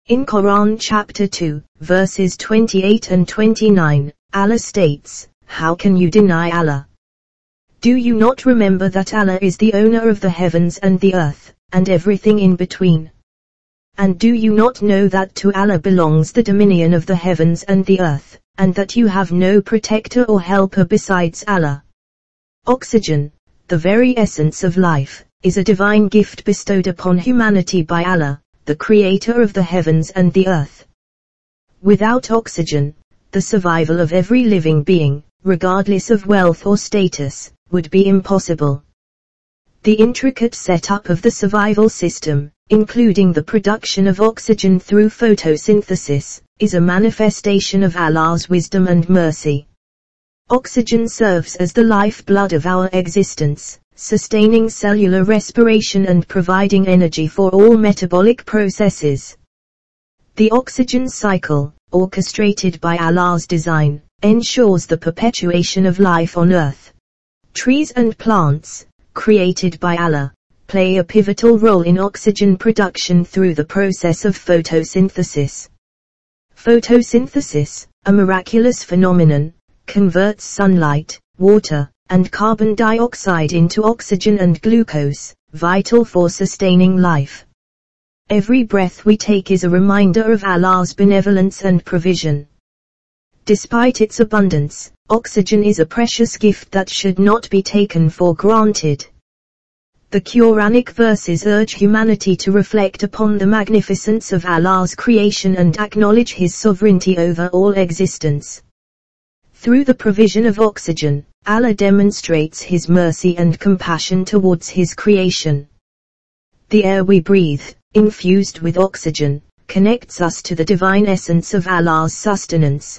In Quran chapter 2, verses 28 and 29, Allah states, "How can you deny Allah? Do you not remember that Allah is the owner of the heavens and the earth, and everything in between? And do you not know that to Allah belongs the dominion of the heavens and the earth, and that you have no protector or helper besides Allah?" Oxygen, the very essence of life, is a divine gift bestowed upon humanity by Allah, the creator of the heavens and the earth. Without oxygen, the survival of every living being, regardless of wealth or status, would be impossible. The intricate setup of the survival system, including the production of oxygen through photosynthesis, is a manifestation of Allah's wisdom and mercy. Oxygen serves as the lifeblood of our existence, sustaining cellular respiration and providing energy for all metabolic processes. The oxygen cycle, orchestrated by Allah's design, ensures the perpetuation of life on Earth. Trees and plants, created by Allah, play a pivotal role in oxygen production through the process of photosynthesis. Photosynthesis, a miraculous phenomenon, converts sunlight, water, and carbon dioxide into oxygen and glucose, vital for sustaining life. Every breath we take is a reminder of Allah's benevolence and provision. Despite its abundance, oxygen is a precious gift that should not be taken for granted. The Quranic verses urge humanity to reflect upon the magnificence of Allah's creation and acknowledge His sovereignty over all existence. Through the provision of oxygen, Allah demonstrates His mercy and compassion towards His creation. The air we breathe, infused with oxygen, connects us to the divine essence of Allah's sustenance.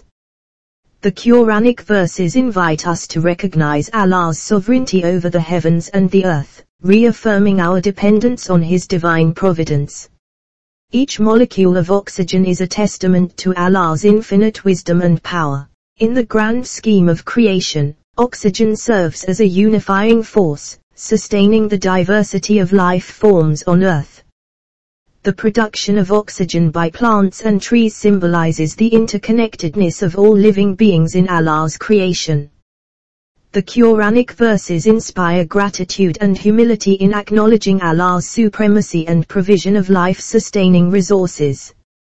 The Quranic verses invite us to recognize Allah's sovereignty over the heavens and the earth, reaffirming our dependence on His divine providence. Each molecule of oxygen is a testament to Allah's infinite wisdom and power. In the grand scheme of creation, oxygen serves as a unifying force, sustaining the diversity of life forms on Earth. The production of oxygen by plants and trees symbolizes the interconnectedness of all living beings in Allah's creation. The Quranic verses inspire gratitude and humility in acknowledging Allah's supremacy and provision of life-sustaining resources.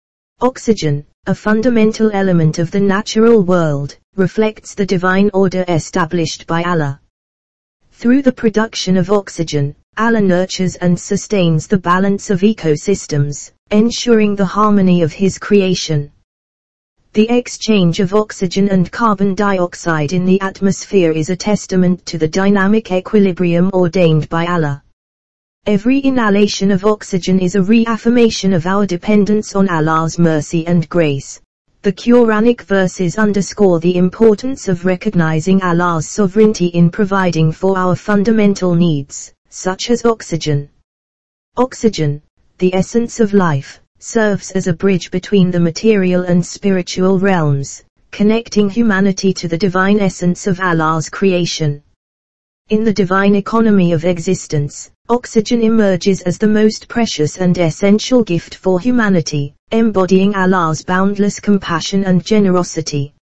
Oxygen, a fundamental element of the natural world, reflects the divine order established by Allah. Through the production of oxygen, Allah nurtures and sustains the balance of ecosystems, ensuring the harmony of His creation. The exchange of oxygen and carbon dioxide in the atmosphere is a testament to the dynamic equilibrium ordained by Allah. Every inhalation of oxygen is a reaffirmation of our dependence on Allah's mercy and grace. The Quranic verses underscore the importance of recognizing Allah's sovereignty in providing for our fundamental needs, such as oxygen. Oxygen, the essence of life, serves as a bridge between the material and spiritual realms, connecting humanity to the divine essence of Allah's creation. In the divine economy of existence, oxygen emerges as the most precious and essential gift for humanity, embodying Allah's boundless compassion and generosity.